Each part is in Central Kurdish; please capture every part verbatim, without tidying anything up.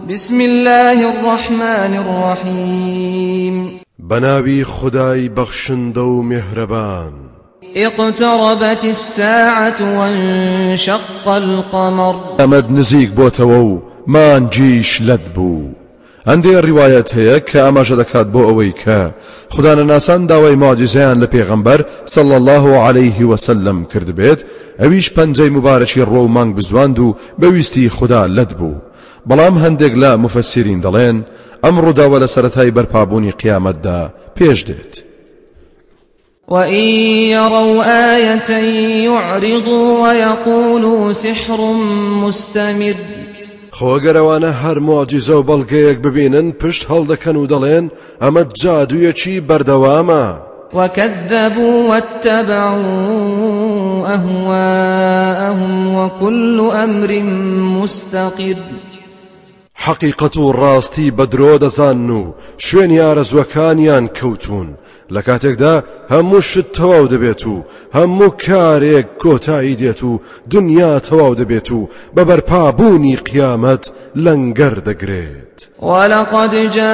بسم الله الرحمن الرحيم بناوي خداي بخشندو مهربان اقتربت الساعة وانشق القمر أمد نزيق بوتوو ما نجيش لدبو عندي الرواية هي كأما جدكات بو أويكا خدانا ناسان داوي معجزان لبيغمبر صلى الله عليه وسلم كرد بيت اويش پنجي مبارشي رو مانگ بزواندو بويستي خدا لدبو بلام هندق لا مفسرين دلين أمر دا ولا سرتاي برپابوني قيامت دا پیش ديت وإن يروا آية يعرضوا ويقولوا سحر مستمر خۆگەرەوانە هەر مۆجیزە و بەڵگەیەک ببینن پشت هەڵدەکەن و دەڵێن ئەمە جادوویەکی بەردەوامە وكذبوا واتبعوا أهواءهم وكل أمر مستقر حقیقەت و ڕاستی بەدرۆ دەزانن و شوێنی ئارەزوەکانیان کەوتون لە کاتێکدا هەموو شت تەواو دەبێت و هەموو کارێک کۆتایی دێت و دنیا تەواو دەبێت و بە بەرپابوونی قیامەت لەنگەر دەگرێت ولقد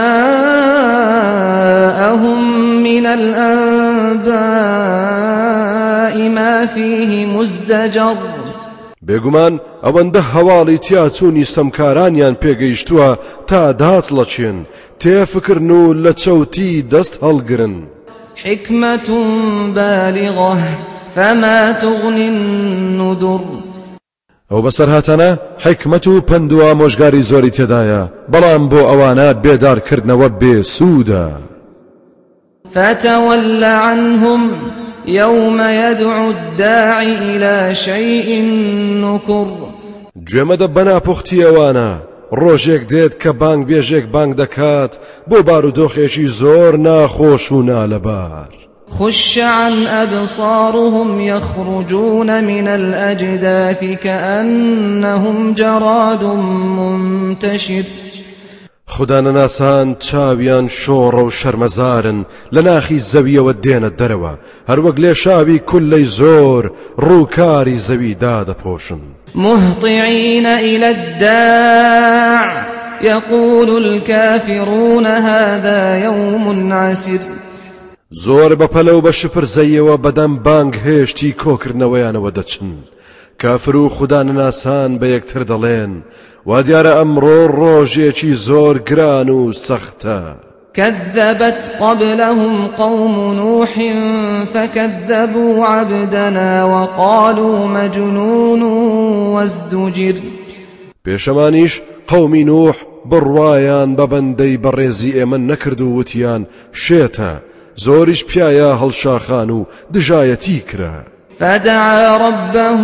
جاءهم من الأنباء ما فيه مزدجر بێگومان ئەوەندە هەواڵی تیاچوونی ستەمکارانیان پێگەیشتووە تا داچڵەچێن تێفکردن و لە چەوتی دەست هەڵگرن حكمة بالغة فما تغني النذر ئەو بەسەرهاتانە حکمت و پندووە مۆژگاری زۆری تێدایە بەڵام بۆ ئەوانە بێدارکردنەوە بێسوودە فتول عنهم يوم يدعو الداعي إلى شيء نكر گوێمەدە بەناپوختی ئەوانە ڕۆژێک دێت کە بانگ بێژێک بانگ دەکات بۆ بارودۆخێکی زۆر ناخۆش و نالەبار خش عن أبصارهم يخرجون من الأجداث كأنهم جراد منتشر خوددانە ناسان چاویان شۆڕە و شەرمەزارن لە ناخی زەویەوە دێنە دەرەوە هەروەک لێ شاوی کولەی زۆر ڕووکاری زەویدا دەپۆشن مهطعين إلى الداع يقول الكافرون هذا يوم عسر زۆر بەپەلە و بە شپرزەیەوە بەدەم بانگ هێشتی کۆکردنەوەیانەوە دەچن کافر و خوددانە ناسان بە یەکتر دەڵێن وا دیارە ئەمڕۆ ڕۆژێکی زۆر گران و سەختە كذبت قبلهم قوم نوح فكذبوا عبدنا وقالوا مجنون وازدجر پێشەمانیش قەومی نوح بڕوایان بە بەندەی بەڕێزی ئێمە نەکرد و وتیان شێتە زۆریش پیایە هەڵشاخان و دژایەتی کرا فدعا ربه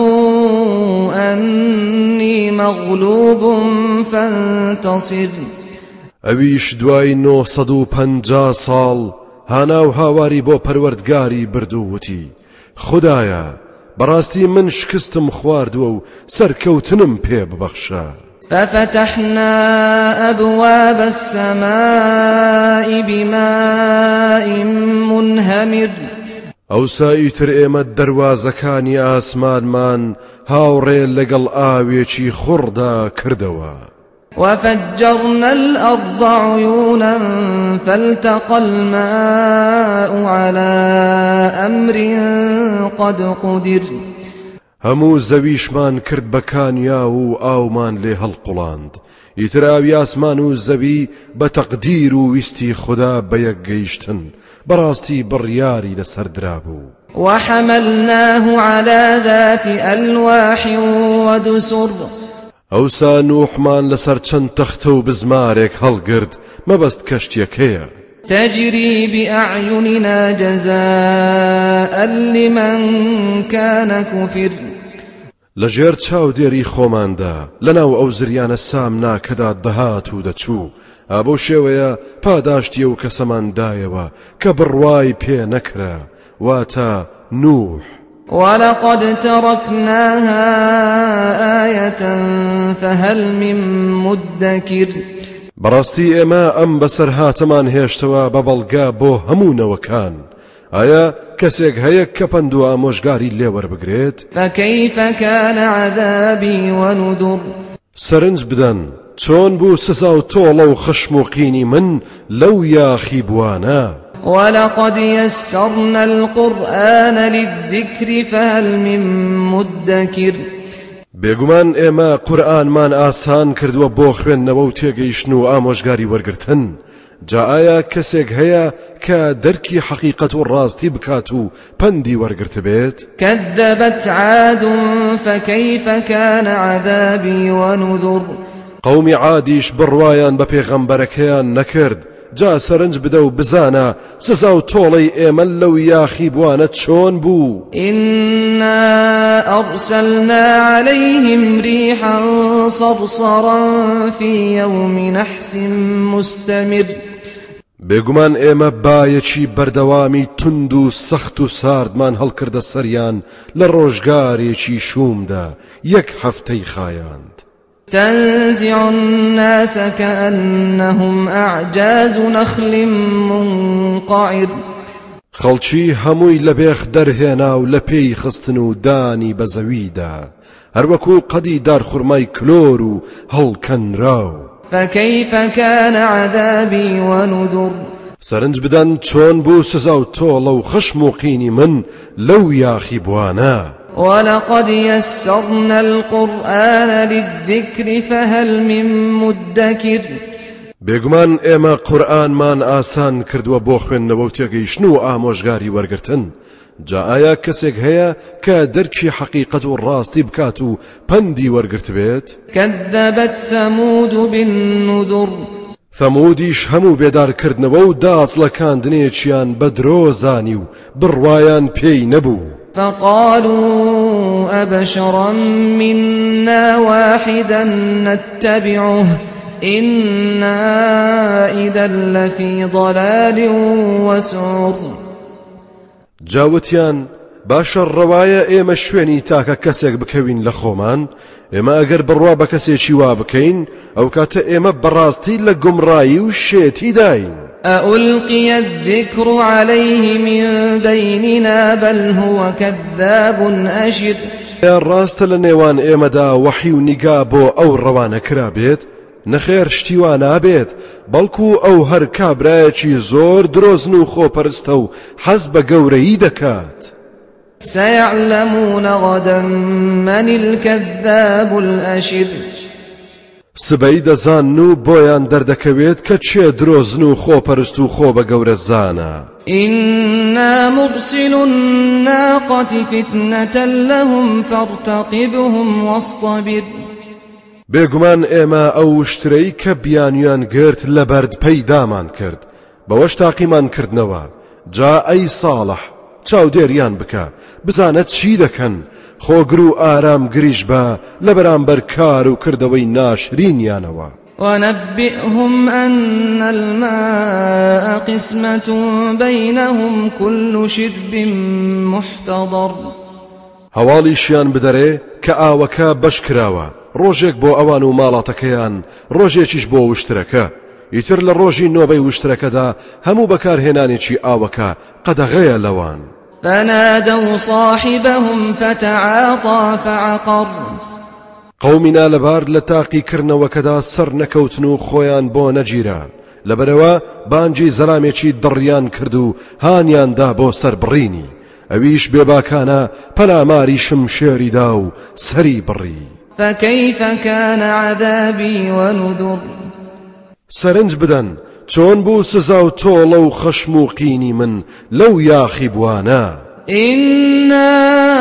أني مغلوب فانتصر ئەویش دوای نۆ سەد و پەنجا ساڵ هانا و هاواری بۆ پەروەردگاری برد و وتی خودایە بەڕاستی من شکستم خواردووە و سەرکەوتنم پێ ببەخشە ففتحنا أبواب السماء بماء منهمر ئەوسا ئیتر ئێمە دەروازەکانی ئاسمانمان هاوڕێ لەگەڵ ئاوێکی خوڕدا کردەوە وفجرنا الأرض عيونا فالتقى الماء على أمر قد قدر هەموو زەویشمان کرد بەکانیا و ئاومان لێ هەڵقوڵاند ئیتر ئاوی ئاسمان و زەوی بە تەقدیر و ویستی خوددا بەیەک گەیشتن بەڕاستی بڕیاری لەسەر درابوو وحملناه على ذات ألواح ودسر ئەوسا نوحمان لەسەر چەند تەختە و بزمارێک هەڵگرت مەبەست کەشتێک هەیە تجري بأعيننا جزاء لمن كان كفر لەژێر چاودێری خۆماندا لەناو ئەو زریانە سامنا کەدا دەهات و دەچوو ئابۆ شێوەیە پاداشتیە و کەسەماندایەوە کە بڕوای پێ نەکرا واتە نوح ولقد تركناها آية فهل من مدكر بەڕاستی ئێمە ئەم بەسەر هاتەمان هێشتەوە بە بەڵگا بۆ هەموو نەوەکان ئایا کەسێک هەیە کە پندووە ئامۆژگاری لێوەربگرێت فكيف كان عذابي ونذر سەرنج بدەن چۆن بوو سزا و تۆڵە و خشم و قینی من لەو یاخی بوانە. ولقد يسرنا القرآن للذكر فهل من مدكر بێگومان ئێمە قورئانمان ئاسان کردووە بۆ خوێندنەوە و تێگەیشتن و ئامۆژگاری وەرگرتن. جا ئایا کەسێک هەیە کە دەرکی حەقیقەت و ڕاستی بکات و پەندی وەرگرت بێت؟ كذبت عاد فكيف كان عذابي ونذر قومی عادیش بڕوایان بە پێغەمبەرەکەیان نەکرد. جا سەرنج بدە و بزانە سزا و تۆڵەی ئێمە لەو یاخی بوانە چۆن بوو. إنا أرسلنا عليهم ريحا صرصرا في يوم نحس مستمر بێگومان ئێمە بایەکی بەردەوامی تند و سەخت و ساردمان هەڵکردە سەریان لە ڕۆژگارێکی شومدا یەک هەفتەی خایاند. تنزع الناس كأنهم أعجاز نخل منقعر خەڵکی هەمووی لە بێخ دەرهێنا و لە پێی خستن و دانی بە زەویدا هەروەکو قەدی دارخورمای کلۆر و هەڵکەنراو. فكيف كان عذابي ونذر سەرنج بدەن چۆن بوو سزا و تۆڵە و خشم و قینی من لەو یاخی بوانە. ولقد يسرنا القرآن للذكر فهل من مدكر بێگومان ئێمە قورئانمان ئاسان کردووە بۆ خوێندنەوە و تێگەیشتن و ئامۆژگاری وەرگرتن. جا ئایا کەسێک هەیە کە دەرکی حەقیقەت و ڕاستی بکات و پەندی وەرگرت بێت؟ كذبت ثمود بالنذر ثەمودیش هەموو بێدارکردنەوە و داچڵەکاندنێکیان بە درۆزانی و بڕوایان پێی نەبوو. فقالوا أبشرا منا واحدا نتبعه إنا إذا لفي ضلال وسعر. جاوتیان باشە ڕەوایە ئێمە شوێنی تاکە کەسێک بکەوین لە خۆمان، ئێمە ئەگەر بڕوا بە کەسێکی وا بکەین ئەو کاتە ئێمە بەڕاستی لە گومڕایی و شێتی داین. أألقي الذكر عليه من بيننا بل هو كذاب أشر. ڕاستە لە نێوان ئێمەدا وەحی و نیگا بۆ ئەو ڕەوانە کرابێت، نەخێر شتیوان نابێت، بەڵکو ئەو هەر کابرایەکی زۆر درۆزن و خۆپەرستە و حەز بە گەورەیی دەکات. سيعلمون غدا من الكذاب الأشر. سبەی دەزان و بۆیان دەردەکەوێت کە چێ درۆزن و خۆپەرست و خۆ بە گەورە زانە. إنا مرسل الناقة فتنة لهم فارتقبهم واصطبر. بێگومان ئێمە ئەو شترەی کە بیانیان گرت لە بەرد پەیدامان کرد، بەوەش تاقیمان کردنەوە. جا ئەی ساڵح چاودێریان بکە بزانە چی دەکەن، خۆگر و ئارام گریش بە لە بەرامبەر کار و کردەوەی ناشرینیانەوە. ونبئهم أن الماء قسمة بينهم كل شرب محتضر. هەواڵیشیان بدەرێ کە ئاوەکە بەش کراوە، ڕۆژێک بۆ ئەوان و ماڵاتەکەیان، ڕۆژێکیش بۆ وشترەکە. ئیتر لە ڕۆژی نۆبەی وشترەکەدا هەموو بەکارهێنانێکی ئاوەکە قەدەغەیە لەوان. فنادوا صاحبهم فتعاطى فعقر. قومینا لەبار لە تاقیکردنەوەکەدا سەر نەکەوتن و خۆیان بۆ نەگیرە، لەبەرەوە بانگی زەلامێکی دڕیان کرد و هانیاندا بۆ سەر بڕینی. ئەویش بێباکانە پەلاماری شمشێریدا و سەری بڕی. فكيف كان عذابي ونذر. سەرنج بدەن چۆن بوو سزا و تۆڵە و خەشم و قینی من لەو یاخی بوانە. إنا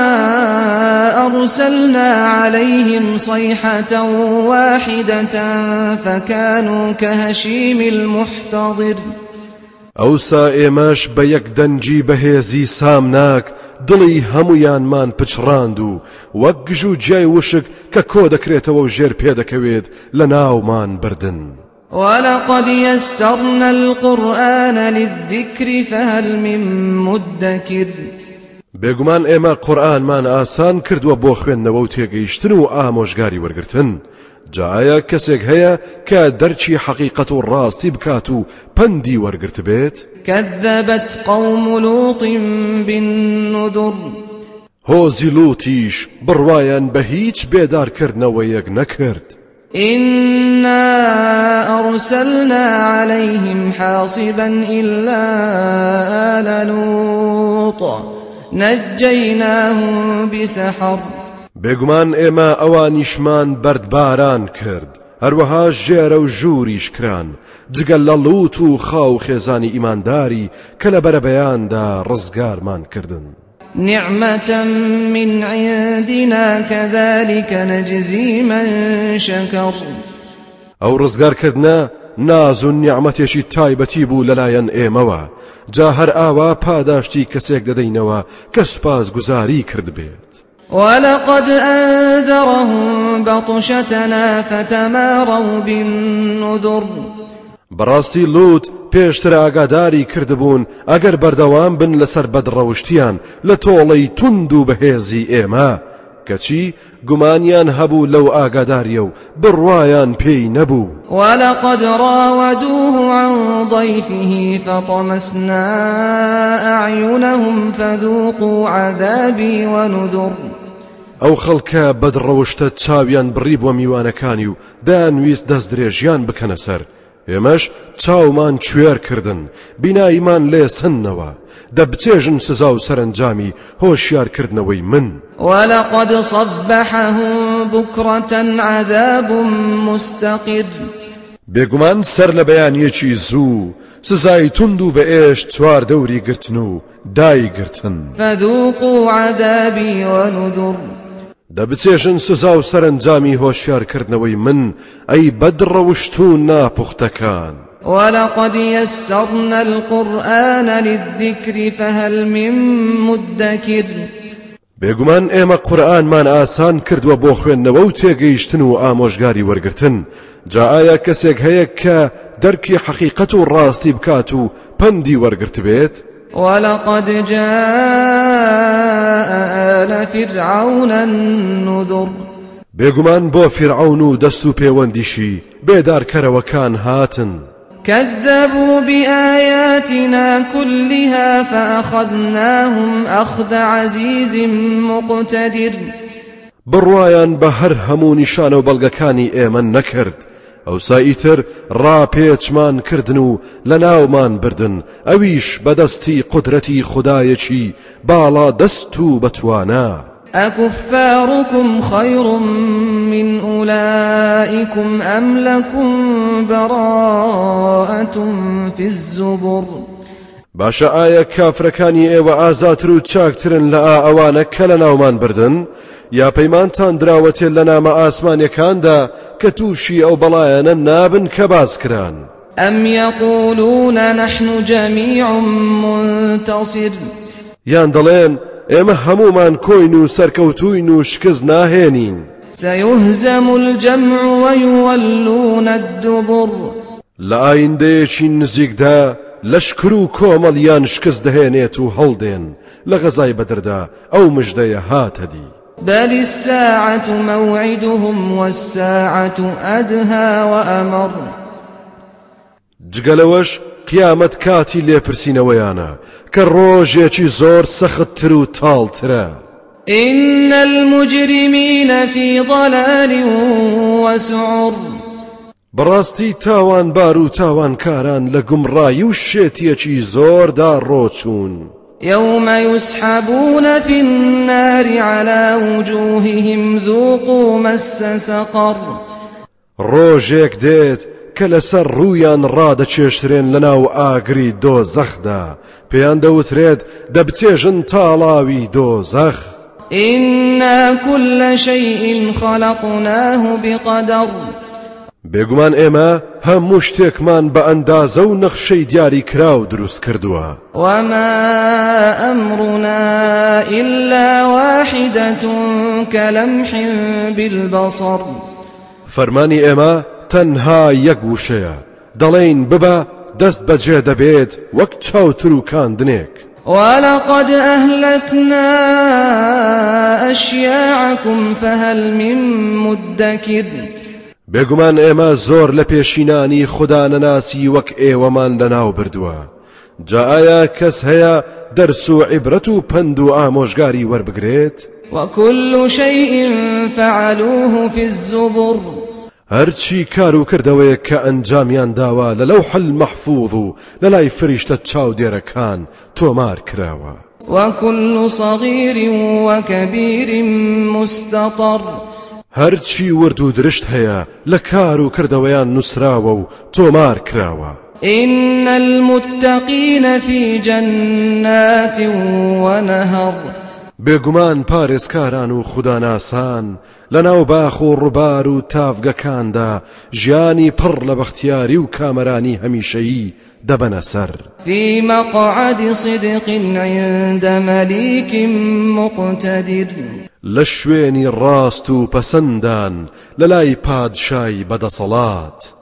أرسلنا عليهم صيحة واحدة فكانوا كهشيم المحتضر. ئەوسا ئێمەش بە یەک دەنجی بەهێزی سامناک دڵی هەمویانمان پچڕاند و وەک گژ و جیای وشک کە کۆ دەکرێتەوە و ژێر پێدەکەوێت لە ناومان بردن. ولقد يسرنا القرآن للذكر فهل من مدكر. بێگومان ئێمە قورئانمان ئاسان کردووە بۆ خوێندنەوە و تێگەیشتن و ئامۆژگاری وەرگرتن. جا ئایا کەسێک هەیە کە دەرچی حەقیقەت و ڕاستی بکات و پەندی وەرگرت بێت؟ كذبت قوم لوط بالنذر. هۆزی لوتیش بڕوایان بە هیچ بێدارکردنەوەیەک نەکرد. إنا أرسلنا عليهم حاصبا إلا آل لوط نجيناهم بسحر بێگومان ئێمە ئەوانیشمان بەردباران کرد هەروەها ژێرە و ژووریش کران جگەل لە لووت و خاو خێزانی ئیمانداری کە لە بەرەبەیاندا ڕزگارمان کردن نعمة من عندنا كذلك نجزي من شكر ئەو ڕزگارکردنە ناز و نیعمەتێکی تایبەتی بوو لەلایەن ئێمەوە جا هەر ئاوا پاداشتی کەسێک دەدەینەوە کە سوپاس گوزاری کرد بێت ولقد أنذرهم بطشتنا فتماروا بالنذر بەڕاستی لوت پێشتر ئاگاداری کردبوون ئەگەر بەردەوام بن لەسەر بەدڕەوشتیان لە تۆڵەی توند و بەهێزی ئێمە کەچی گومانیان هەبوو لەو ئاگاداریە و بڕوایان پێی نەبوو ولقد راودوه عن ضيفه فطمسنا أعينهم فذوقوا عذابي ونذر ئەو خەڵکە بەدڕەوشتە چاویان بڕی بۆ میوانەکانی و دایانویست دەست درێژیان بکەنە سەر ئێمەش چاومان کوێر کردن بیناییمان لێ سنەوە دەبچێژن سزا و سەرنجامی هۆشیارکردنەوەی من ولقد صبحهم بكرة عذاب مستقر بێگومان سەر لە بەیانیەکی زوو سزای تند و بە ئێش چوار دەوری گرتن و دایگرتن فذوقوا عذابي ونذر دەبچێژن سزا و سەرنجامی هۆشیارکردنەوەی من ئەی بەدڕەوشت و ناپوختەکان ولقد يسرنا القرآن للذكر فهل من مدكر بێگومان ئێمە قورئانمان ئاسان کردووە بۆ خوێندنەوە و تێگەیشتن و ئامۆژگاری وەرگرتن جا ئایا کەسێک هەیە کە دەرکی حەقیقەت و ڕاستی بکات و پەندی وەرگرت بێت ولقد جاء آل فرعون النذر بێگومان بۆ فرعون و دەست و پەیوەندیشی بێدارکەرەوەکان هاتن كذبوا بآياتنا كلها فأخذناهم أخذ عزيز مقتدر بڕوایان بە هەر هەموو نیشانە و بەڵگەکانی ئێمە نەکرد ئەوسا ئیتر ڕاپێچمان کردن و لە ناومان بردن ئەویش بەدەستی قودرەتی خودایەکی باڵا دەست و بەتوانە أكفاركم خير من أولئكم أم لكم براءة في الزبر باشە ئایا کافرەکانی ئێوە ئازاتر و چاکترن لە ئەوانە کە لە ناومان بردن یا پەیمانتان دراوەتێ لە نامە ئاسمانیەکاندا کە تووشی ئەو بەڵایەنە نابن کە باز کران أم يقولون نحن جميع منتصر یان دەڵێن ئێمە هەمومان کۆین و سەرکەوتوین و شکست ناهێنین سيهزم الجمع ويولون الدبر لە ئایندەیەکی نزیکدا لەشکر و کۆمەڵیان شکست دەهێنێت و هەڵدێن لە غەزای بەدردا ئەو مژدەیە هاتەدی بل الساعة موعدهم والساعة أدهى وأمر جگەلەوەش قیامەت کاتی لێپرسینەوەیانە کە ڕۆژێکی زۆر سەختتر و تاڵترە إن المجرمين في ضلال وسعر بەڕاستی تاوانبار و تاوانکاران لە گومڕایی و شێتیەکی زۆردا ڕۆچوون يوم يسحبون في النار على وجوههم ذوقوا مس سقر ڕۆژێک دێت کە لەسەر ڕوویان ڕادەچێشترێن لەناو ئاگری دۆزەخدا پێیان دەوترێت دەبچێژن تاڵاوی دۆزەخ إنا كل شيء خلقناه بقدر بێگومان ئێمە هەموو شتێکمان بە ئەندازە و نەخشەی دیاری کراو دروست کردووە وما أمرنا إلا واحدة كلمح بالبصر فەرمانی ئێمە تەنها یەک وشەیە دەڵێین ببە دەست بەجێ دەبێت وەک چاوتر و کاندنێک ولقد أهلكنا أشياعكم فهل من مدكر بێگومان ئێمە زۆر لە پێشینانی خوددا نەناسی وەک ئێوەمان لەناو بردووە جا ئایا کەس هەیە دەرس و عیبرەت و پند و ئامۆژگاری وەربگرێت وكل شيء فعلوه في الزبر هەرچی کار و کردەوەیە کە ئەنجامیان داوە لە لەوح المەحفوظ و لەلای فریشتە چاودێرەکان تۆمار کراوە. وكل صغير وكبير مستطر هەرچی ورد و درشت هەیە لە کار و کردەوەیان نووسراوە و تۆمار کراوە. إن المتقين في جنات ونهر بێگومان پارێزکاران و خوداناسان لەناو باخ و ڕووبار و تافگەکاندا ژیانی پڕ لە بەختیاری و کامەرانی هەمیشەیی دەبەنە سەر. في مقعد صدق عند مليك مقتدر لە شوێنی ڕاست و پەسەندان لەلای پادشای بەدەسەڵات.